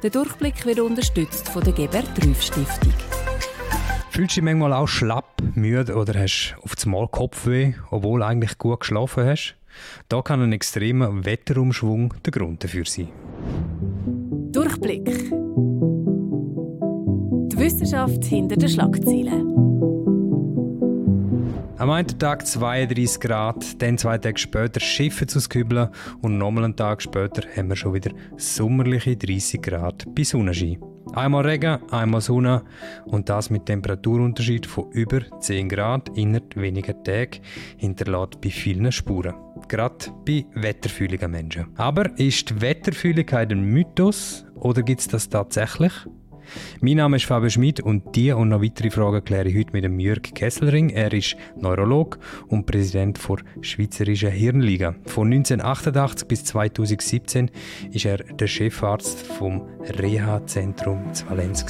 Der Durchblick wird unterstützt von der Gebert-Trüff-Stiftung. Fühlst du dich manchmal auch schlapp, müde oder hast auf einmal Kopfweh, obwohl du eigentlich gut geschlafen hast? Da kann ein extremer Wetterumschwung der Grund dafür sein. Durchblick. Die Wissenschaft hinter den Schlagzeilen. Am einen Tag 32 Grad, dann 2 Tage später Schiffe zu Kübeln und nochmal einen Tag später haben wir schon wieder sommerliche 30 Grad bei Sonnenschein. Einmal Regen, einmal Sonne und das mit Temperaturunterschied von über 10 Grad innerhalb weniger Tage hinterlässt bei vielen Spuren. Gerade bei wetterfühligen Menschen. Aber ist die Wetterfühligkeit ein Mythos oder gibt es das tatsächlich? Mein Name ist Fabio Schmid und diese und noch weitere Fragen kläre ich heute mit dem Jürg Kesselring. Er ist Neurolog und Präsident der Schweizerischen Hirnliga. Von 1988 bis 2017 war er der Chefarzt vom Reha-Zentrum zu Valenz.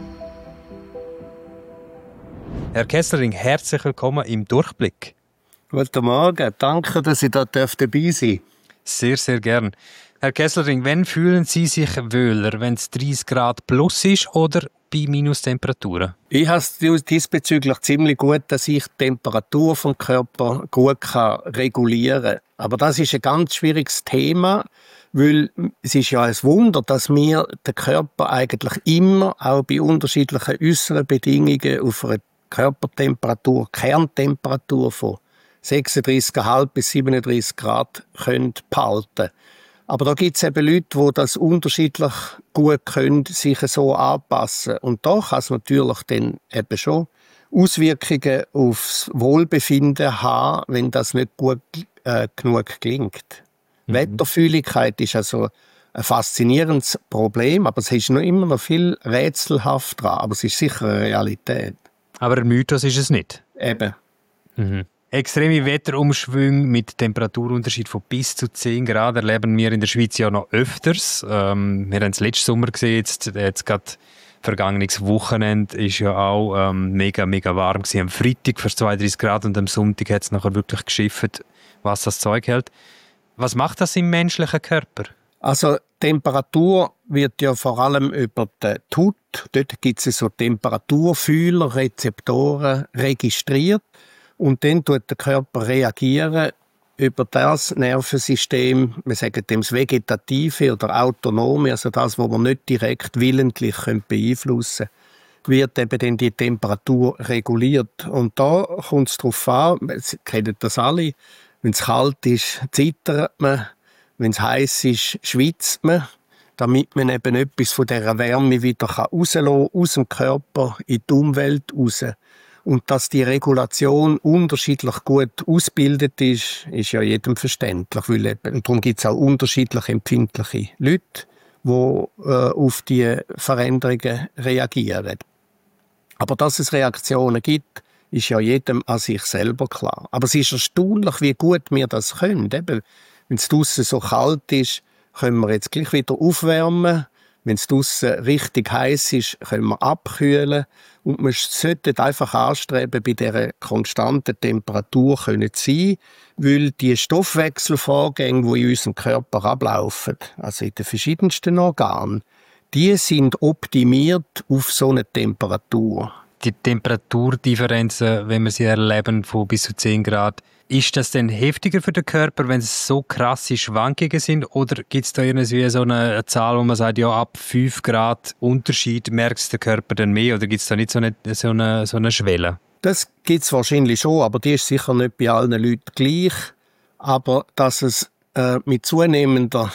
Herr Kesselring, herzlich willkommen im Durchblick. Guten Morgen, danke, dass ich da dabei sein darf. Sehr, sehr gern. Herr Kesselring, wann fühlen Sie sich wohler, wenn es 30 Grad plus ist oder bei Minustemperaturen? Ich habe es diesbezüglich ziemlich gut, dass ich die Temperatur vom Körper gut regulieren kann. Aber das ist ein ganz schwieriges Thema, weil es ist ja ein Wunder, dass wir den Körper eigentlich immer, auch bei unterschiedlichen äußeren Bedingungen, auf eine Körpertemperatur, Kerntemperatur von 36,5 bis 37 Grad können behalten. Aber da gibt es eben Leute, die das unterschiedlich gut können, sich so anpassen. Und da kann es natürlich dann eben schon Auswirkungen aufs Wohlbefinden haben, wenn das nicht gut genug gelingt. Wetterfühligkeit ist also ein faszinierendes Problem, aber es ist noch immer noch viel rätselhaft dran. Aber es ist sicher eine Realität. Aber ein Mythos ist es nicht? Eben. Extreme Wetterumschwünge mit Temperaturunterschied von bis zu 10 Grad erleben wir in der Schweiz ja noch öfters. Wir haben es letzten Sommer gesehen, jetzt gerade vergangenes Wochenende ist ja auch mega warm gewesen. Am Freitag fast 32 Grad und am Sonntag hat es nachher wirklich geschifft, was das Zeug hält. Was macht das im menschlichen Körper? Also Temperatur wird ja vor allem über die Haut, dort gibt es so Temperaturfühler, Rezeptoren registriert. Und dann tut der Körper reagieren über das Nervensystem, wir sagen dem das Vegetative oder Autonome, also das, was man nicht direkt willentlich beeinflussen können, wird eben dann die Temperatur reguliert. Und da kommt es darauf an, Sie kennen das alle, wenn es kalt ist, zittert man, wenn es heiß ist, schwitzt man, damit man eben etwas von dieser Wärme wieder rauslassen kann, aus dem Körper in die Umwelt raus. Und dass die Regulation unterschiedlich gut ausgebildet ist, ist ja jedem verständlich. Weil darum gibt es auch unterschiedlich empfindliche Leute, die auf die Veränderungen reagieren. Aber dass es Reaktionen gibt, ist ja jedem an sich selber klar. Aber es ist erstaunlich, wie gut wir das können. Eben, wenn es draussen so kalt ist, können wir jetzt gleich wieder aufwärmen. Wenn es draussen richtig heiß ist, können wir abkühlen. Und man sollte einfach anstreben, bei dieser konstanten Temperatur zu sein, weil die Stoffwechselvorgänge, die in unserem Körper ablaufen, also in den verschiedensten Organen, die sind optimiert auf so eine Temperatur. Die Temperaturdifferenzen, wenn wir sie erleben, von bis zu 10 Grad, ist das denn heftiger für den Körper, wenn es so krasse Schwankungen sind? Oder gibt es da irgendwie so eine Zahl, wo man sagt, ja, ab 5 Grad Unterschied merkt der Körper dann mehr? Oder gibt es da nicht so eine Schwelle? Das gibt es wahrscheinlich schon, aber die ist sicher nicht bei allen Leuten gleich. Aber dass es mit zunehmender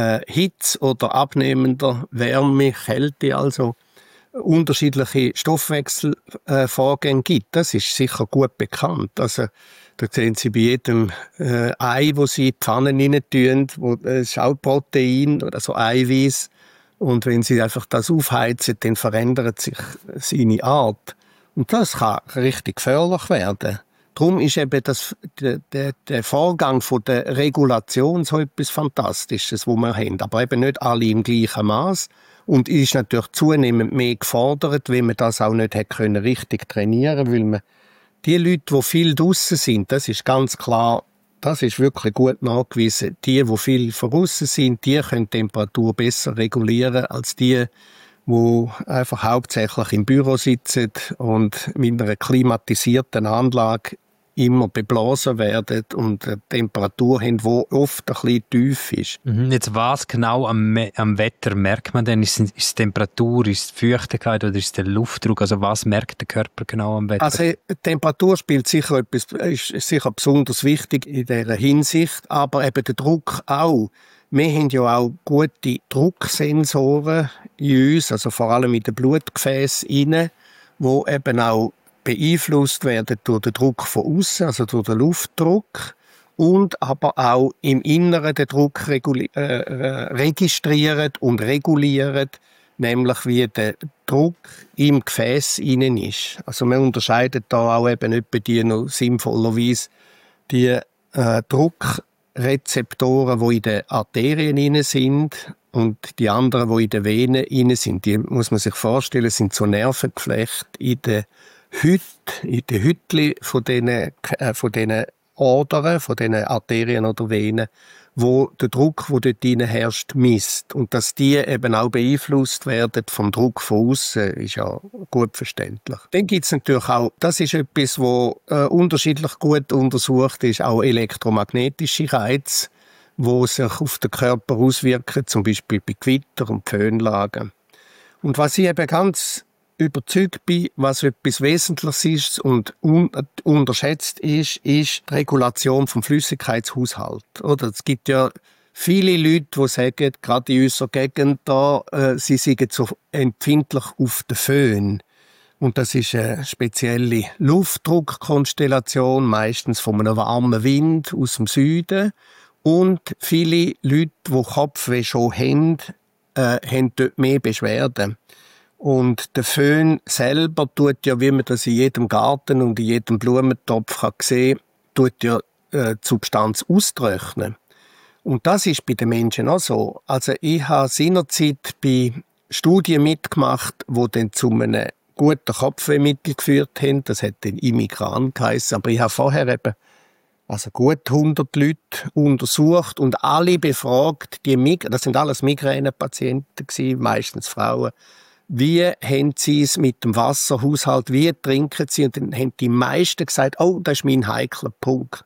Hitze oder abnehmender Wärme, Kälte, also unterschiedliche Stoffwechselvorgänge gibt, das ist sicher gut bekannt. Also da sehen Sie bei jedem Ei, wo Sie in die Pfanne rein tun, das ist auch Protein oder so Eiweiß. Und wenn Sie einfach das aufheizen, dann verändert sich seine Art. Und das kann richtig gefährlich werden. Darum ist eben der Vorgang von der Regulation so etwas Fantastisches, wo wir haben. Aber eben nicht alle im gleichen Maß. Und ist natürlich zunehmend mehr gefordert, weil man das auch nicht richtig trainieren konnte. Weil man die Leute, die viel draussen sind, das ist ganz klar, das ist wirklich gut nachgewiesen. Die viel voraus sind, die können die Temperatur besser regulieren als die einfach hauptsächlich im Büro sitzen und mit einer klimatisierten Anlage immer beblasen werden und eine Temperatur haben, die oft ein bisschen tief ist. Jetzt was genau am Wetter merkt man denn? Ist es die Temperatur, ist es die Feuchtigkeit oder ist es der Luftdruck? Also was merkt der Körper genau am Wetter? Also die Temperatur ist sicher besonders wichtig in dieser Hinsicht, aber eben der Druck auch. Wir haben ja auch gute Drucksensoren in uns, also vor allem in den Blutgefäßen, die eben auch beeinflusst werden durch den Druck von außen, also durch den Luftdruck, und aber auch im Inneren den Druck registrieren und regulieren, nämlich wie der Druck im Gefäß innen ist. Also man unterscheidet da auch eben etwa die noch sinnvollerweise die Druckrezeptoren, die in den Arterien inne sind, und die anderen, die in den Venen inne sind. Die muss man sich vorstellen, sind so Nervengeflechte in den Hütli von diesen Adern, von diesen Arterien oder Venen, wo der Druck, der dort drin herrscht, misst. Und dass die eben auch beeinflusst werden vom Druck von außen, ist ja gut verständlich. Dann gibt es natürlich auch, das ist etwas, wo unterschiedlich gut untersucht ist, auch elektromagnetische Reize, die sich auf den Körper auswirken, zum Beispiel bei Gewitter und Föhnlagen. Und was ich eben ganz überzeugt bin, was etwas Wesentliches ist und unterschätzt ist die Regulation vom Flüssigkeitshaushalt. Oder es gibt ja viele Leute, die sagen, gerade in unserer Gegend da, sie seien so empfindlich auf den Föhn. Und das ist eine spezielle Luftdruckkonstellation, meistens von einem warmen Wind aus dem Süden. Und viele Leute, die Kopfweh schon haben dort mehr Beschwerden. Und der Föhn selber tut ja, wie man das in jedem Garten und in jedem Blumentopf sehen kann, tut ja die Substanz austrocknen. Und das ist bei den Menschen auch so. Also ich habe seinerzeit bei Studien mitgemacht, die dann zu einem guten Kopfwehmittel geführt haben. Das hat dann Imigran geheissen. Aber ich habe vorher eben gut 100 Leute untersucht und alle befragt. Das sind alles Migränepatienten gewesen, meistens Frauen. Wie haben Sie es mit dem Wasserhaushalt? Wie trinken Sie? Und dann haben die meisten gesagt, oh, das ist mein heikler Punkt.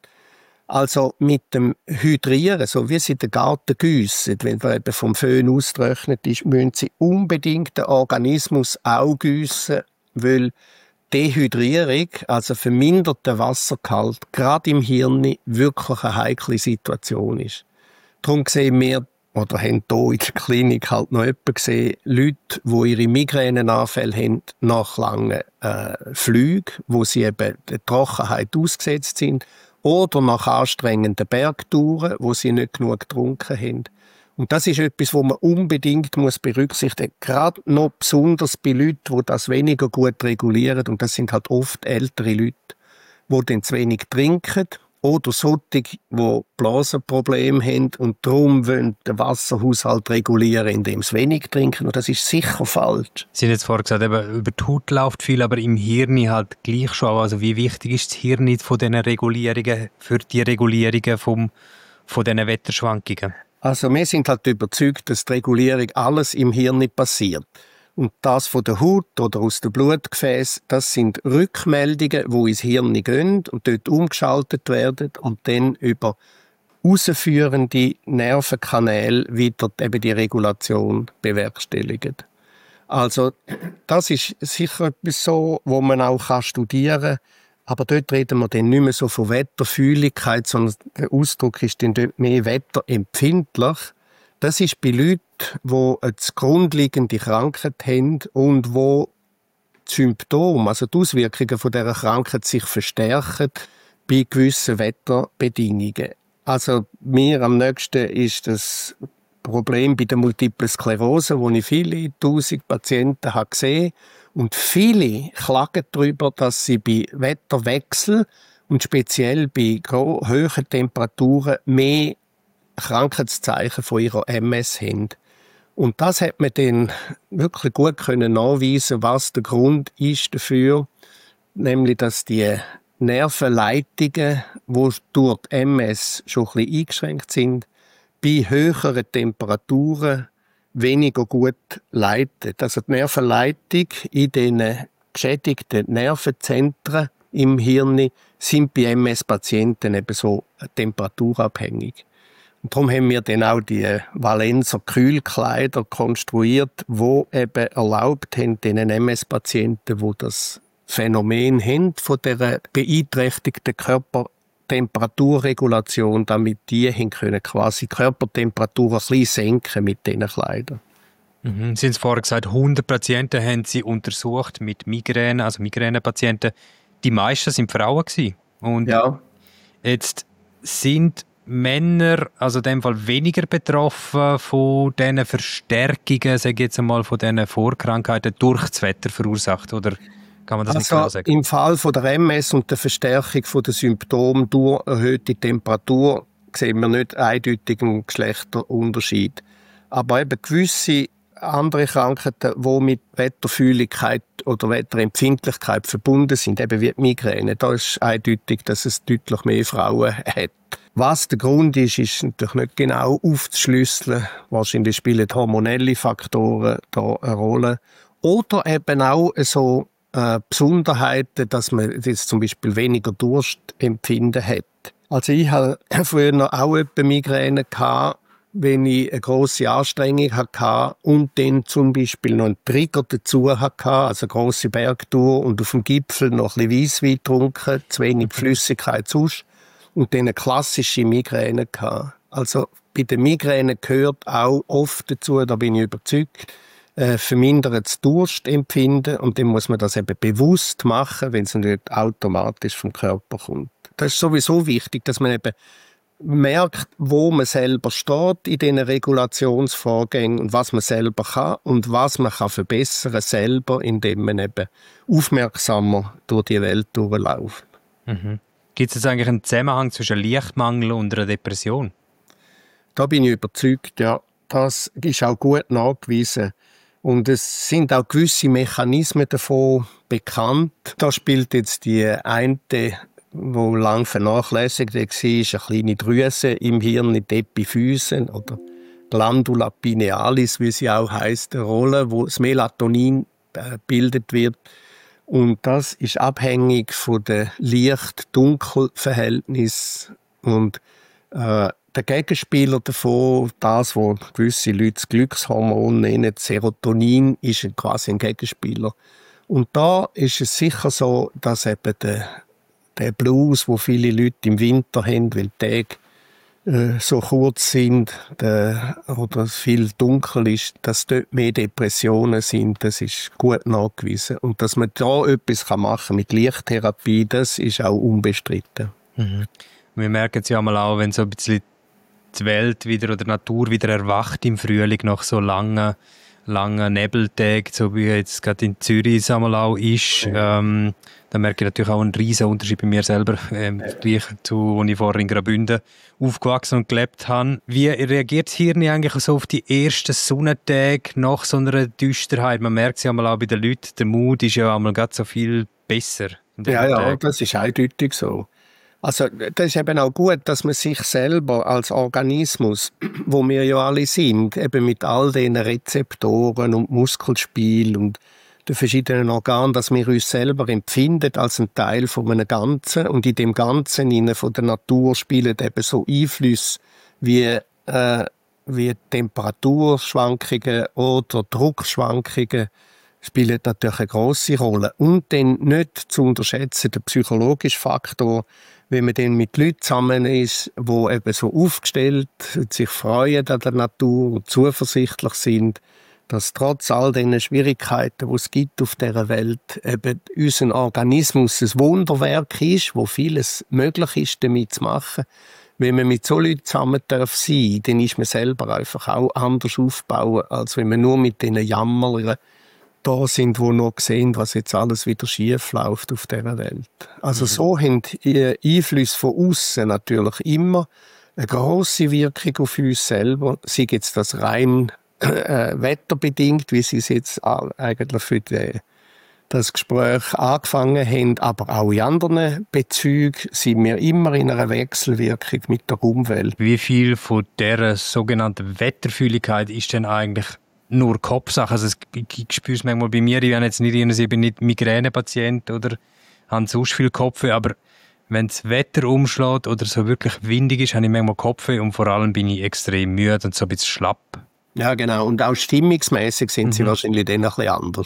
Also mit dem Hydrieren, so wie Sie den Garten gießen, wenn er eben vom Föhn ausgetrocknet ist, müssen Sie unbedingt den Organismus auch gießen, weil Dehydrierung, also verminderter Wassergehalt, gerade im Hirn wirklich eine heikle Situation ist. Darum sehen wir, oder haben hier in der Klinik halt noch jemanden gesehen, Leute, die ihre Migränenanfälle haben nach langen Flügen, wo sie eben der Trockenheit ausgesetzt sind, oder nach anstrengenden Bergtouren, wo sie nicht genug getrunken haben. Und das ist etwas, was man unbedingt berücksichtigen muss, gerade noch besonders bei Leuten, die das weniger gut regulieren. Und das sind halt oft ältere Leute, die dann zu wenig trinken. Oder solche, die Blasenprobleme haben und darum wollen den Wasserhaushalt regulieren, indem sie wenig trinken. Und das ist sicher falsch. Sie haben jetzt vorher gesagt, eben, über die Haut läuft viel, aber im Hirn halt gleich schon. Also wie wichtig ist das Hirn von diesen Regulierungen, für die Regulierungen von diesen Wetterschwankungen? Also wir sind halt überzeugt, dass die Regulierung alles im Hirn passiert. Und das von der Haut oder aus dem Blutgefäß, das sind Rückmeldungen, die ins Hirn gehen und dort umgeschaltet werden und dann über ausführende Nervenkanäle wieder eben die Regulation bewerkstelligen. Also das ist sicher etwas so, wo man auch studieren kann. Aber dort reden wir dann nicht mehr so von Wetterfühligkeit, sondern der Ausdruck ist dann dort mehr wetterempfindlich. Das ist bei Leuten, die eine grundlegende Krankheit haben und die Symptome, also die Auswirkungen von dieser Krankheit sich verstärken bei gewissen Wetterbedingungen. Also mir am nächsten ist das Problem bei der Multiplen Sklerose, wo ich viele tausend Patienten habe gesehen. Und viele klagen darüber, dass sie bei Wetterwechsel und speziell bei hohen Temperaturen mehr Krankheitszeichen von ihrer MS haben. Und das hat man dann wirklich gut nachweisen, was der Grund ist dafür, nämlich dass die Nervenleitungen, die durch die MS schon ein bisschen eingeschränkt sind, bei höheren Temperaturen weniger gut leiten. Also die Nervenleitung in den geschädigten Nervenzentren im Hirn sind bei MS-Patienten eben so temperaturabhängig. Und darum haben wir dann auch die Valenzer Kühlkleider konstruiert, die eben erlaubt haben, den MS-Patienten, die das Phänomen haben von der beeinträchtigten Körpertemperaturregulation, damit die können quasi Körpertemperatur ein bisschen senken mit diesen Kleidern. Sie haben vorher gesagt, 100 Patienten haben Sie untersucht mit Migräne, also Migränepatienten. Die meisten waren Frauen gewesen. Und ja. Jetzt sind Männer, also in dem Fall weniger betroffen von diesen Verstärkungen, sage ich jetzt einmal, von diesen Vorkrankheiten durch das Wetter verursacht, oder kann man das nicht genau sagen? Im Fall von der MS und der Verstärkung der Symptome durch erhöhte Temperatur sehen wir nicht eindeutig einen Geschlechterunterschied. Aber eben gewisse andere Krankheiten, die mit Wetterfühligkeit oder Wetterempfindlichkeit verbunden sind, eben wie die Migräne, da ist eindeutig, dass es deutlich mehr Frauen hat. Was der Grund ist natürlich nicht genau aufzuschlüsseln. Wahrscheinlich spielen hormonelle Faktoren da eine Rolle. Oder eben auch so Besonderheiten, dass man jetzt zum Beispiel weniger Durstempfinden hat. Also ich hatte früher auch etwa Migräne gehabt, wenn ich eine grosse Anstrengung hatte und dann zum Beispiel noch einen Trigger dazu hatte, also eine grosse Bergtour und auf dem Gipfel noch ein bisschen Weisswein getrunken, zu wenig Flüssigkeit sonst und dann eine klassische Migräne hatte. Also bei der Migräne gehört auch oft dazu, da bin ich überzeugt, vermindertes Durstempfinden und dann muss man das eben bewusst machen, wenn es nicht automatisch vom Körper kommt. Das ist sowieso wichtig, dass man eben merkt, wo man selber steht in diesen Regulationsvorgängen und was man selber kann und was man kann verbessern selber, indem man eben aufmerksamer durch die Welt durchläuft. Gibt es eigentlich einen Zusammenhang zwischen Lichtmangel und einer Depression? Da bin ich überzeugt, ja. Das ist auch gut nachgewiesen. Und es sind auch gewisse Mechanismen davon bekannt. Da spielt jetzt die eine, die lange vernachlässigt war, eine kleine Drüse im Hirn, die Epiphyse oder Glandula pinealis, wie sie auch heisst, eine Rolle, wo das Melatonin gebildet wird. Und das ist abhängig von dem Licht-Dunkel-Verhältnis. Und der Gegenspieler davon, das, was gewisse Leute das Glückshormon nennen, Serotonin, ist quasi ein Gegenspieler. Und da ist es sicher so, dass eben der Blues, wo viele Leute im Winter haben, weil die Tage so kurz sind oder viel dunkel ist, dass dort mehr Depressionen sind, das ist gut nachgewiesen. Und dass man da etwas machen kann mit Lichttherapie, das ist auch unbestritten. Wir merken es ja auch, wenn so ein bisschen die Welt wieder oder die Natur wieder erwacht im Frühling nach so langen Nebeltagen, so wie jetzt gerade in Zürich auch ist. Dann merke ich natürlich auch einen riesen Unterschied bei mir selber, gleich zu, als ich vorher in Graubünden aufgewachsen und gelebt habe. Wie reagiert das Hirn eigentlich so auf die ersten Sonnentage nach so einer Düsterheit? Man merkt es ja auch bei den Leuten, der Mut ist ja einmal gerade so viel besser. Ja, das ist eindeutig so. Also das ist eben auch gut, dass man sich selber als Organismus, wo wir ja alle sind, eben mit all diesen Rezeptoren und Muskelspiel und den verschiedenen Organen, dass wir uns selber empfinden als ein Teil von einem Ganzen und in dem Ganzen von der Natur spielen eben so Einflüsse wie Temperaturschwankungen oder Druckschwankungen spielen natürlich eine grosse Rolle. Und dann nicht zu unterschätzen der psychologische Faktor, wenn man dann mit Leuten zusammen ist, die eben so aufgestellt sich freuen an der Natur und zuversichtlich sind, dass trotz all diesen Schwierigkeiten, die es gibt auf dieser Welt, eben unser Organismus ein Wunderwerk ist, wo vieles möglich ist, damit zu machen. Wenn man mit so Leuten zusammen sein darf, dann ist man selber einfach auch anders aufbauen, als wenn man nur mit diesen Jammerern da sind, die noch sehen, was jetzt alles wieder schief läuft auf dieser Welt. Also so haben Einflüsse von außen natürlich immer eine grosse Wirkung auf uns selber. Sei jetzt das rein wetterbedingt, wie sie es jetzt eigentlich für das Gespräch angefangen haben, aber auch in anderen Bezügen sind wir immer in einer Wechselwirkung mit der Umwelt. Wie viel von dieser sogenannten Wetterfühligkeit ist denn eigentlich nur Kopfsache? Also ich spüre es manchmal bei mir, ich bin nicht Migränepatient oder habe sonst viel Kopfweh, aber wenn das Wetter umschlägt oder so wirklich windig ist, habe ich manchmal Kopfweh und vor allem bin ich extrem müde und so ein bisschen schlapp. Ja, genau. Und auch stimmungsmäßig sind sie wahrscheinlich dann ein bisschen anders.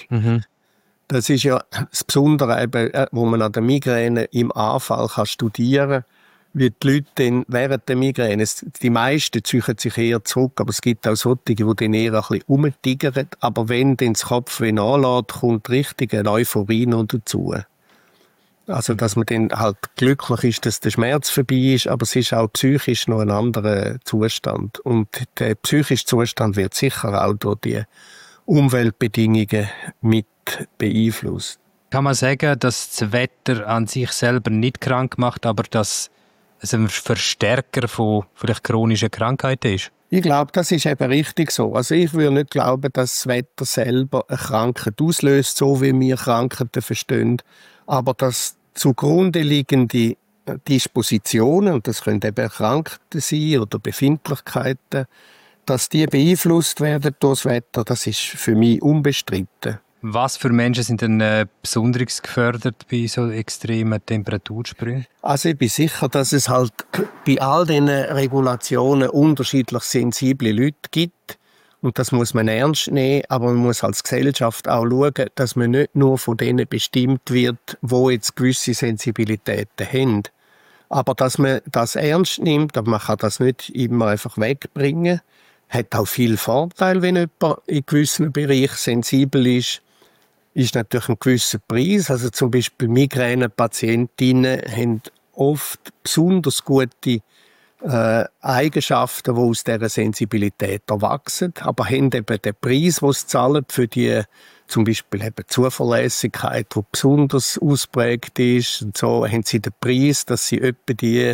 Das ist ja das Besondere, eben, wo man an der Migräne im Anfall kann studieren kann, wie die Leute dann während der Migräne, die meisten ziehen sich eher zurück, aber es gibt auch solche, die dann eher ein bisschen rumtigern. Aber wenn dann das Kopfweh nachlässt, kommt richtig eine Euphorie noch dazu. Also, dass man dann halt glücklich ist, dass der Schmerz vorbei ist, aber es ist auch psychisch noch ein anderer Zustand. Und der psychische Zustand wird sicher auch durch die Umweltbedingungen mit beeinflusst. Kann man sagen, dass das Wetter an sich selber nicht krank macht, aber dass es ein Verstärker von vielleicht chronischen Krankheiten ist? Ich glaube, das ist eben richtig so. Also ich würde nicht glauben, dass das Wetter selber eine Krankheit auslöst, so wie wir Krankheiten verstehen. Aber dass zugrunde liegende Dispositionen, und das können eben Krankheiten sein oder Befindlichkeiten, dass die beeinflusst werden durch das Wetter, das ist für mich unbestritten. Was für Menschen sind denn besonders gefördert bei so extremen Temperatursprüngen? Also ich bin sicher, dass es halt bei all diesen Regulationen unterschiedlich sensible Leute gibt. Und das muss man ernst nehmen, aber man muss als Gesellschaft auch schauen, dass man nicht nur von denen bestimmt wird, die jetzt gewisse Sensibilitäten haben. Aber dass man das ernst nimmt, aber man kann das nicht immer einfach wegbringen. Hat auch viel Vorteil, wenn jemand in gewissen Bereichen sensibel ist natürlich ein gewisser Preis. Also zum Beispiel Migränepatientinnen haben oft besonders gute Eigenschaften, die aus dieser Sensibilität erwachsen, aber haben eben den Preis, den sie zahlen, für die zum Beispiel eben Zuverlässigkeit, die besonders ausprägt ist. Und so haben sie den Preis, dass sie etwa die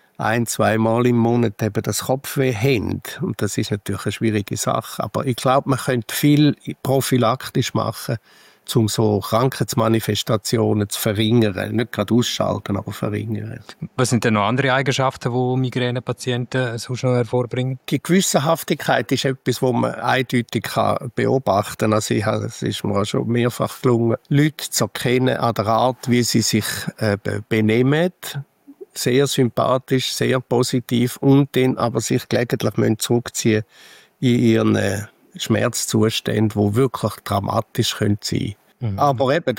1-2 Mal im Monat eben das Kopfweh haben. Und das ist natürlich eine schwierige Sache. Aber ich glaube, man könnte viel prophylaktisch machen, um so Krankheitsmanifestationen zu verringern. Nicht gerade ausschalten, aber verringern. Was sind denn noch andere Eigenschaften, die Migränepatienten sonst noch hervorbringen? Die Gewissenhaftigkeit ist etwas, was man eindeutig beobachten kann. Also es ist mir schon mehrfach gelungen, Leute zu erkennen an der Art, wie sie sich benehmen. Sehr sympathisch, sehr positiv und dann aber sich gelegentlich zurückziehen in ihren Schmerzzuständen, die wirklich dramatisch sein können. Aber eben,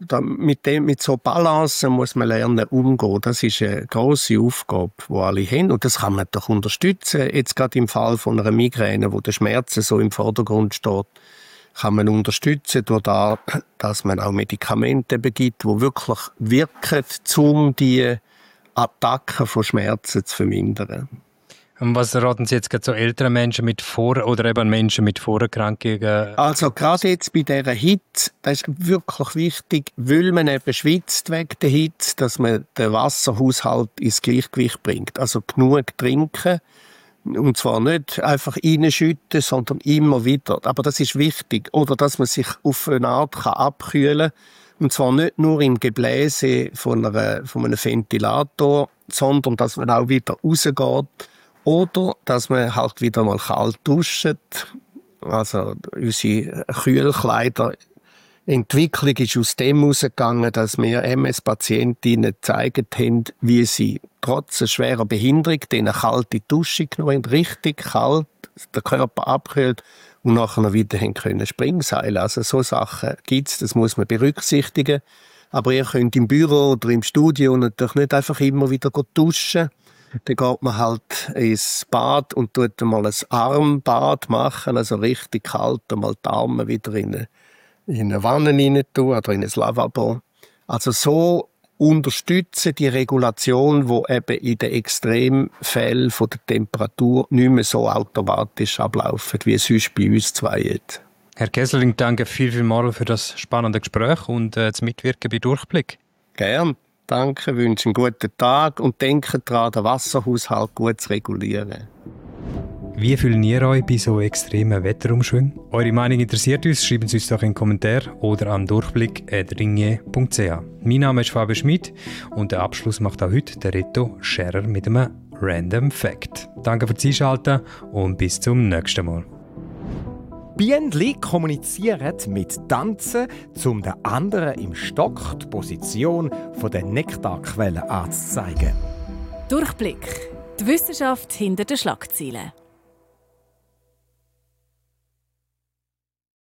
mit so Balance muss man lernen umgehen. Das ist eine grosse Aufgabe, die alle haben. Und das kann man doch unterstützen. Jetzt gerade im Fall von einer Migräne, wo der Schmerz so im Vordergrund steht, kann man unterstützen durch das, dass man auch Medikamente gibt, die wirklich wirken, um die Attacken von Schmerzen zu vermindern. Und was raten Sie jetzt gerade so älteren Menschen mit oder eben Menschen mit Vorerkrankungen? Also gerade jetzt bei dieser Hitze, das ist wirklich wichtig, weil man eben schwitzt wegen der Hitze, dass man den Wasserhaushalt ins Gleichgewicht bringt. Also genug trinken. Und zwar nicht einfach reinschütten, sondern immer wieder. Aber das ist wichtig. Oder dass man sich auf eine Art abkühlen kann. Und zwar nicht nur im Gebläse von einem Ventilator, sondern dass man auch wieder rausgeht. Oder dass man halt wieder mal kalt duscht. Also unsere Kühlkleiderentwicklung ist aus dem herausgegangen, dass wir MS-Patientinnen gezeigt haben, wie sie trotz einer schweren Behinderung eine kalte Dusche genommen haben, richtig kalt, der Körper abkühlt und nachher wieder können Springseilen. Also so Sachen gibt es, das muss man berücksichtigen. Aber ihr könnt im Büro oder im Studio natürlich nicht einfach immer wieder duschen. Dann geht man halt ins Bad und tut mal ein Armbad machen, also richtig kalt, mal die Arme wieder in eine Wanne rein tun oder in ein Lavabo. Also so unterstützen die Regulation, die eben in den Extremfällen von der Temperatur nicht mehr so automatisch ablaufen, wie es sonst bei uns zwei jetzt. Herr Kesselring, danke vielmals für das spannende Gespräch und das Mitwirken bei Durchblick. Gern. Danke, wünsche einen guten Tag und denke daran, den Wasserhaushalt gut zu regulieren. Wie fühlt ihr euch bei so extremen Wetterumschwüngen? Eure Meinung interessiert uns, schreiben Sie uns doch in den Kommentar oder an durchblick@ringier.ch. Mein Name ist Fabio Schmid und den Abschluss macht auch heute der Reto Scherer mit einem Random Fact. Danke fürs Einschalten und bis zum nächsten Mal. Bienenli kommunizieren mit Tanzen, um den anderen im Stock die Position der Nektarquelle anzuzeigen. Durchblick. Die Wissenschaft hinter den Schlagzeilen.